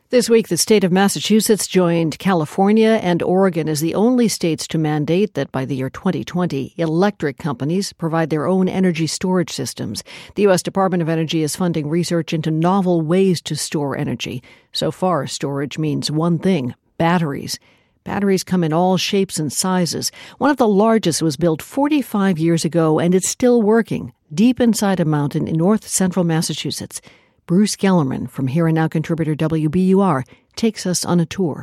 This week, the state of Massachusetts joined California and Oregon as the only states to mandate that by the year 2020, electric companies provide their own energy storage systems. The U.S. Department of Energy is funding research into novel ways to store energy. So far, storage means one thing: batteries. Batteries come in all shapes and sizes. One of the largest was built 45 years ago, and it's still working, deep inside a mountain in north-central Massachusetts. Bruce Gellerman from Here and Now contributor WBUR takes us on a tour.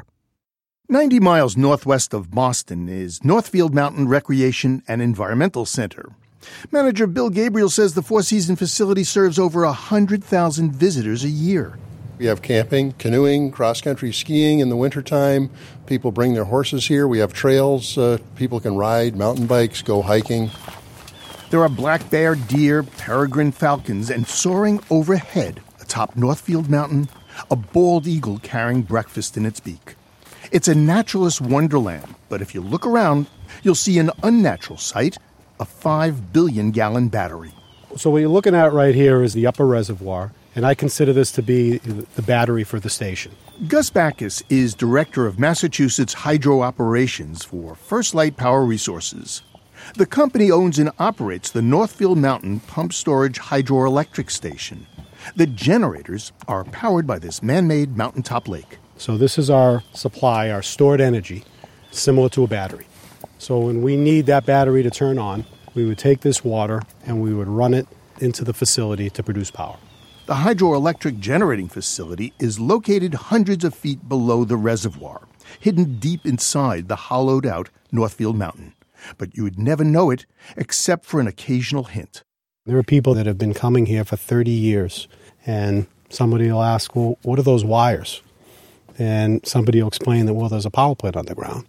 90 miles northwest of Boston is Northfield Mountain Recreation and Environmental Center. Manager Bill Gabriel says the Four Seasons facility serves over 100,000 visitors a year. We have camping, canoeing, cross-country skiing in the wintertime. People bring their horses here. We have trails. People can ride mountain bikes, go hiking. There are black bear, deer, peregrine falcons, and soaring overhead atop Northfield Mountain, a bald eagle carrying breakfast in its beak. It's a naturalist wonderland, but if you look around, you'll see an unnatural sight: a 5 billion-gallon battery. So what you're looking at right here is the upper reservoir, and I consider this to be the battery for the station. Gus Backus is director of Massachusetts Hydro Operations for First Light Power Resources. The company owns and operates the Northfield Mountain Pump Storage Hydroelectric Station. The generators are powered by this man-made mountaintop lake. So this is our supply, our stored energy, similar to a battery. So when we need that battery to turn on, we would take this water and we would run it into the facility to produce power. The hydroelectric generating facility is located hundreds of feet below the reservoir, hidden deep inside the hollowed-out Northfield Mountain. But you would never know it except for an occasional hint. There are people that have been coming here for 30 years, and somebody will ask, well, what are those wires? And somebody will explain that, well, there's a power plant underground.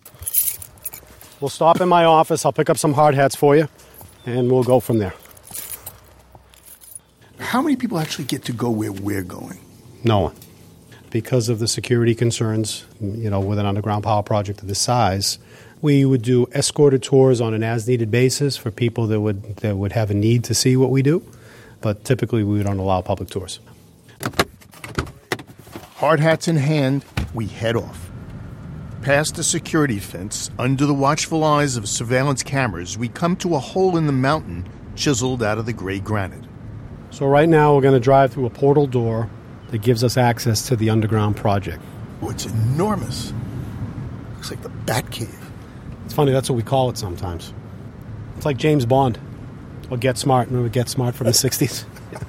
We'll stop in my office, I'll pick up some hard hats for you, and we'll go from there. How many people actually get to go where we're going? No one. Because of the security concerns, with an underground power project of this size, we would do escorted tours on an as-needed basis for people that would have a need to see what we do, but typically we don't allow public tours. Hard hats in hand, we head off. Past the security fence, under the watchful eyes of surveillance cameras, we come to a hole in the mountain chiseled out of the gray granite. So right now we're going to drive through a portal door that gives us access to the underground project. Oh, it's enormous. Looks like the Batcave. It's funny, that's what we call it sometimes. It's like James Bond, or Get Smart. Remember Get Smart from the 60s?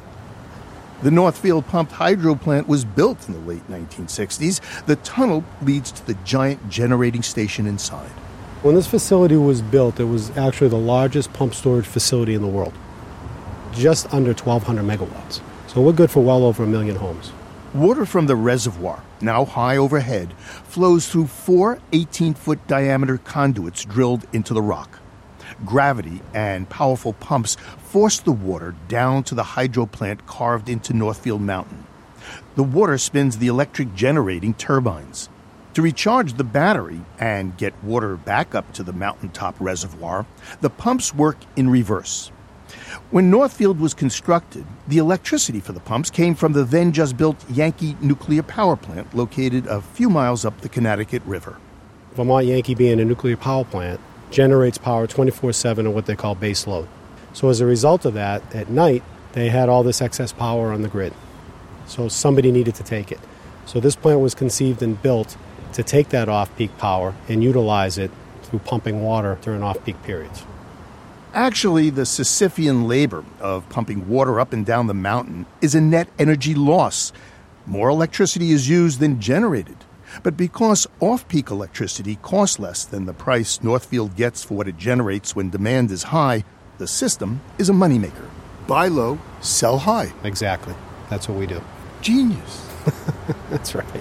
The Northfield Pumped Hydro Plant was built in the late 1960s. The tunnel leads to the giant generating station inside. When this facility was built, it was actually the largest pump storage facility in the world. Just under 1,200 megawatts. So we're good for well over 1 million homes. Water from the reservoir, now high overhead, flows through 4 18-foot diameter conduits drilled into the rock. Gravity and powerful pumps force the water down to the hydro plant carved into Northfield Mountain. The water spins the electric generating turbines. To recharge the battery and get water back up to the mountaintop reservoir, the pumps work in reverse. When Northfield was constructed, the electricity for the pumps came from the then-just-built Yankee nuclear power plant located a few miles up the Connecticut River. Vermont Yankee, being a nuclear power plant, generates power 24/7 on what they call base load. So as a result of that, at night, they had all this excess power on the grid. So somebody needed to take it. So this plant was conceived and built to take that off-peak power and utilize it through pumping water during off-peak periods. Actually, the Sisyphean labor of pumping water up and down the mountain is a net energy loss. More electricity is used than generated. But because off-peak electricity costs less than the price Northfield gets for what it generates when demand is high, the system is a moneymaker. Buy low, sell high. Exactly. That's what we do. Genius. That's right.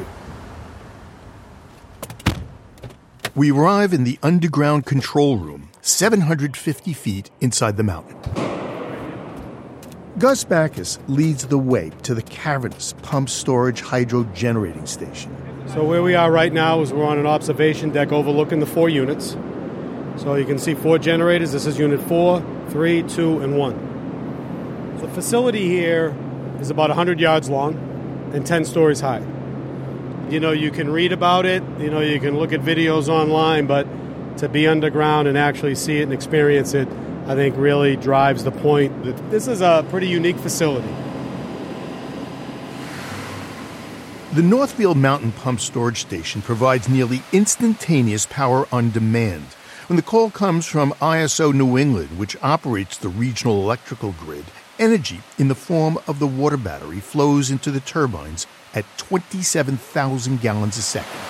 We arrive in the underground control room, 750 feet inside the mountain. Gus Backus leads the way to the cavernous pump storage hydro generating station. So where we are right now is we're on an observation deck overlooking the 4 units. So you can see 4 generators. This is unit 4, 3, 2, and 1. The facility here is about 100 yards long and 10 stories high. You can read about it, you can look at videos online, but to be underground and actually see it and experience it, I think really drives the point that this is a pretty unique facility. The Northfield Mountain Pump Storage Station provides nearly instantaneous power on demand. When the call comes from ISO New England, which operates the regional electrical grid, energy in the form of the water battery flows into the turbines at 27,000 gallons a second.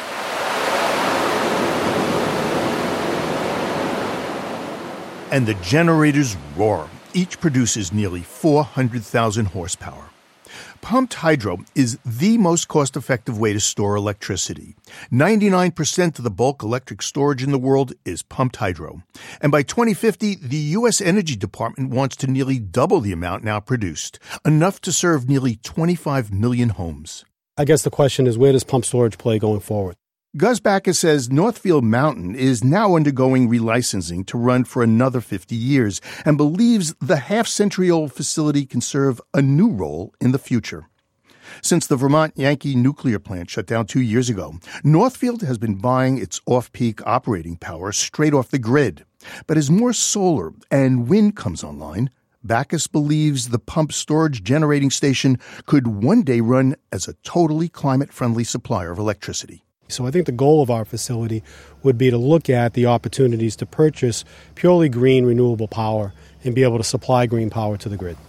And the generators roar. Each produces nearly 400,000 horsepower. Pumped hydro is the most cost-effective way to store electricity. 99% of the bulk electric storage in the world is pumped hydro. And by 2050, the U.S. Energy Department wants to nearly double the amount now produced, enough to serve nearly 25 million homes. I guess the question is, where does pump storage play going forward? Gus Backus says Northfield Mountain is now undergoing relicensing to run for another 50 years and believes the half-century-old facility can serve a new role in the future. Since the Vermont Yankee nuclear plant shut down 2 years ago, Northfield has been buying its off-peak operating power straight off the grid. But as more solar and wind comes online, Backus believes the pump storage generating station could one day run as a totally climate-friendly supplier of electricity. So I think the goal of our facility would be to look at the opportunities to purchase purely green renewable power and be able to supply green power to the grid.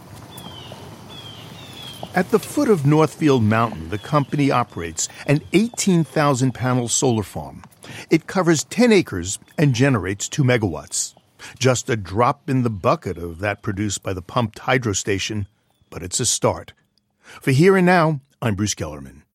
At the foot of Northfield Mountain, the company operates an 18,000-panel solar farm. It covers 10 acres and generates 2 megawatts. Just a drop in the bucket of that produced by the pumped hydro station, but it's a start. For Here and Now, I'm Bruce Gellerman.